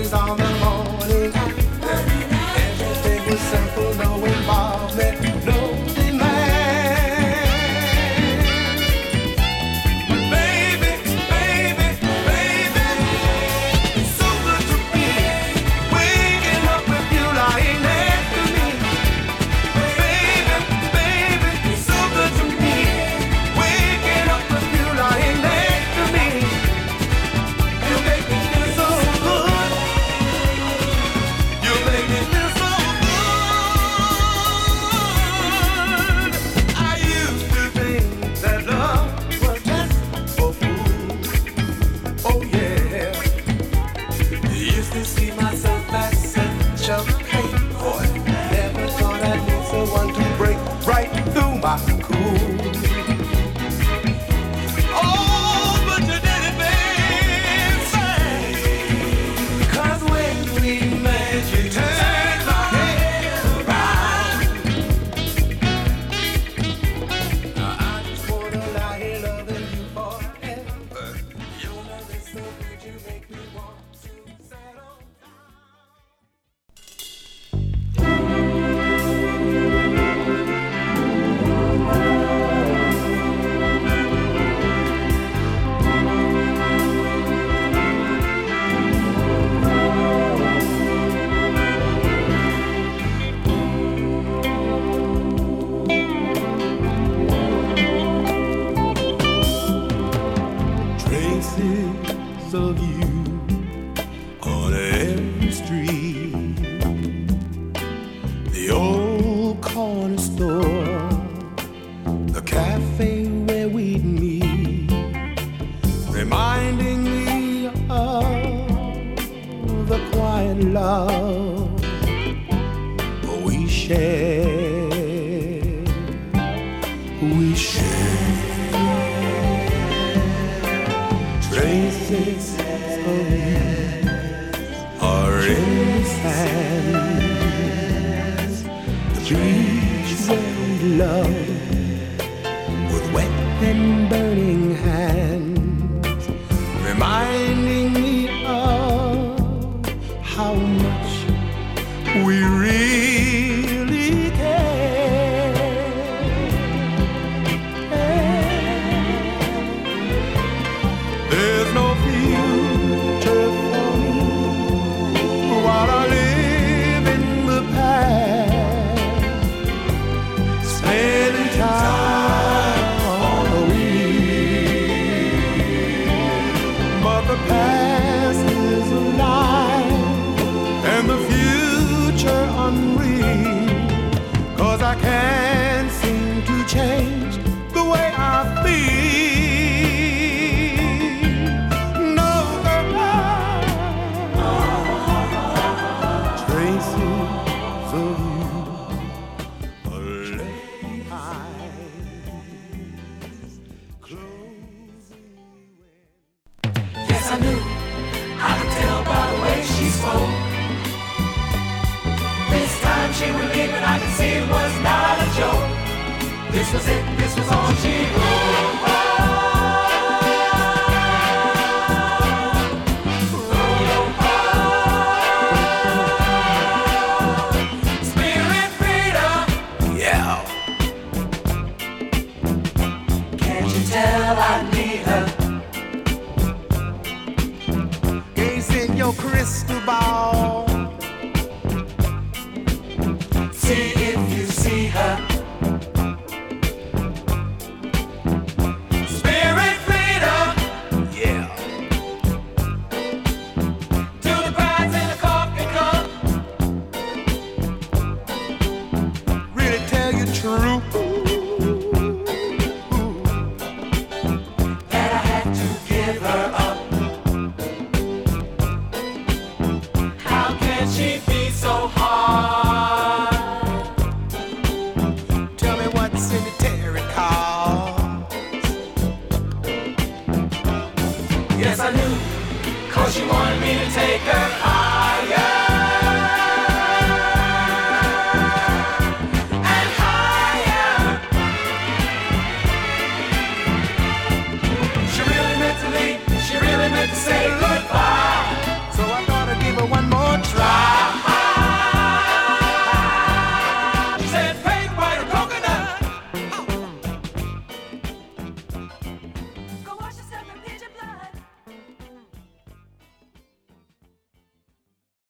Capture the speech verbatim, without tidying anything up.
days on the morning after. Everything was simple, no involvement, no demand. But baby, baby, baby, it's so good to be waking up with you lying next to me. Baby, baby, it's so good to me waking up with you lying next to me. You make me feel so good. You make me feel so good. I used to think that love was just for fools. Oh yeah. Used to see myself as such a playboy. Never thought I'd need someone to break right through my cool. Oh, but you did it, baby. 'Cause when we met, you turned my head around. Now I just wanna lie here loving you forever. Your love is so good, you make me want to settle down. Traces of you on every street. The old corner store, the cafe where we'd meet, reminding me of the quiet love we shared. We shared. Traces of you are in the sand. The beach where we loved with wet and burning hands, reminding me of how much we really care. There's no future for me while I live in the past, spending time on the wheel. But the past is a lie and the future unreal. 'Cause I can't seem to change the way I feel. No, girl, traces of you are left behind, closing me. Yes, I knew. I could tell by the way she spoke. This time she would leave and I could see it was not a joke. This was it, this was all she wrote. Spirit freedom. Yeah. Can't you tell I need her? Gaze in your crystal ball. See if you see her. Spirit freedom. Yeah. To the brides in the coffee cup. Really tell you true. That I had to give her up. How can she be so hard? Tell me what cemetery calls. Yes, I knew, 'cause she wanted me to take her out.